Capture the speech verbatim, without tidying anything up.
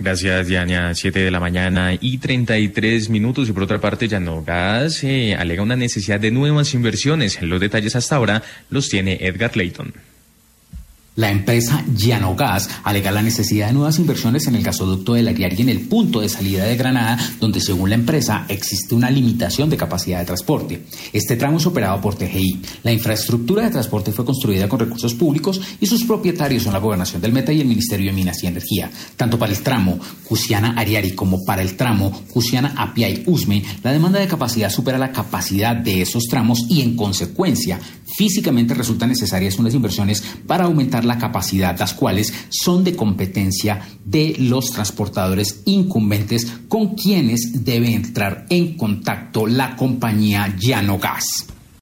Gracias, Diana. Siete de la mañana y treinta y tres minutos. Y por otra parte, Llanogas eh, alega una necesidad de nuevas inversiones. Los detalles hasta ahora los tiene Edgar Leighton. La empresa Llanogas alega la necesidad de nuevas inversiones en el gasoducto del Ariari en el punto de salida de Granada, donde según la empresa existe una limitación de capacidad de transporte. Este tramo es operado por T G I. La infraestructura de transporte fue construida con recursos públicos y sus propietarios son la Gobernación del Meta y el Ministerio de Minas y Energía. Tanto para el tramo Cusiana-Ariari como para el tramo Cusiana-Apiay-Usme, la demanda de capacidad supera la capacidad de esos tramos y, en consecuencia, físicamente resultan necesarias unas inversiones para aumentar la capacidad, las cuales son de competencia de los transportadores incumbentes con quienes debe entrar en contacto la compañía Llanogas.